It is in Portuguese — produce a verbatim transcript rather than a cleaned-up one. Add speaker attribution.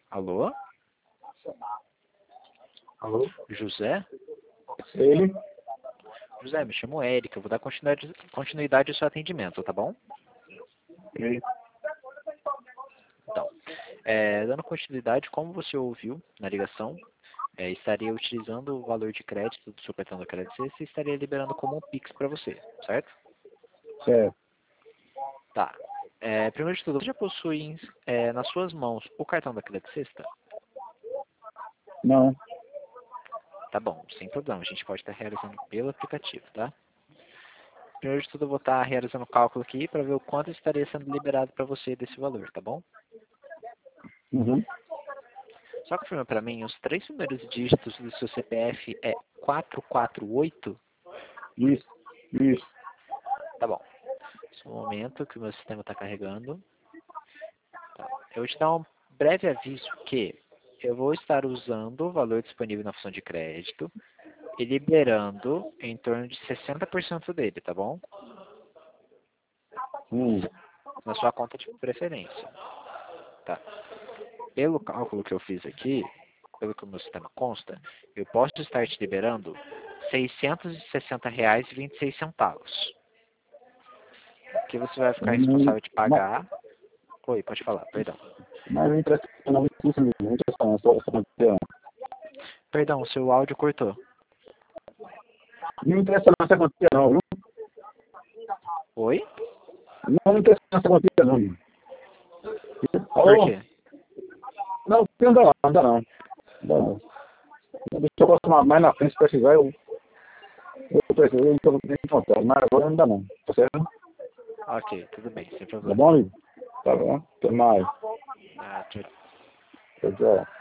Speaker 1: Alô?
Speaker 2: Alô?
Speaker 1: José?
Speaker 2: Ele?
Speaker 1: José, me chamo Érica, eu vou dar continuidade, continuidade ao seu atendimento, tá bom?
Speaker 2: Ele?
Speaker 1: Então, é, dando continuidade, como você ouviu na ligação, é, estaria utilizando o valor de crédito do seu cartão da Credit Suisse e estaria liberando como um Pix para você, certo?
Speaker 2: Certo.
Speaker 1: Tá. É, primeiro de tudo, você já possui é, nas suas mãos o cartão da Credit Suisse?
Speaker 2: Não.
Speaker 1: Tá bom, sem problema, a gente pode estar realizando pelo aplicativo, tá? Primeiro de tudo, eu vou estar realizando o cálculo aqui para ver o quanto estaria sendo liberado para você desse valor, tá bom?
Speaker 2: Uhum.
Speaker 1: Só confirma para mim, os três primeiros dígitos do seu C P F é quatro quatro oito?
Speaker 2: Isso. Isso.
Speaker 1: Tá bom. Só um momento que o meu sistema está carregando. Tá. Eu vou te dar um breve aviso que eu vou estar usando o valor disponível na função de crédito e liberando em torno de sessenta por cento dele, tá bom?
Speaker 2: Hum.
Speaker 1: Na sua conta de preferência. Tá. Pelo cálculo que eu fiz aqui, pelo que o meu sistema consta, eu posso estar te liberando seiscentos e sessenta reais e vinte e seis centavos. Que você vai ficar
Speaker 2: Hum.
Speaker 1: responsável de
Speaker 2: Mas,
Speaker 1: pagar. Oi, pode falar, perdão.
Speaker 2: mas não interessa não. Isso não não interessa não. Só essa quantia.
Speaker 1: Perdão, o seu áudio cortou.
Speaker 2: Não interessa não essa quantia não, viu?
Speaker 1: Oi?
Speaker 2: Não, não interessa essa quantia não.
Speaker 1: Por
Speaker 2: Alô?
Speaker 1: quê?
Speaker 2: Não, não dá não. Não dá não. Não dá não. Deixa eu passar mais na frente se precisar. Eu, eu preciso. Eu estou bem contado. Mas agora não dá não. Tá certo?
Speaker 1: Ok, tudo bem, sem
Speaker 2: Tá
Speaker 1: problema.
Speaker 2: bom, amigo? Tá bom. Até mais.
Speaker 1: Ah, tchau.
Speaker 2: Tchau, tchau.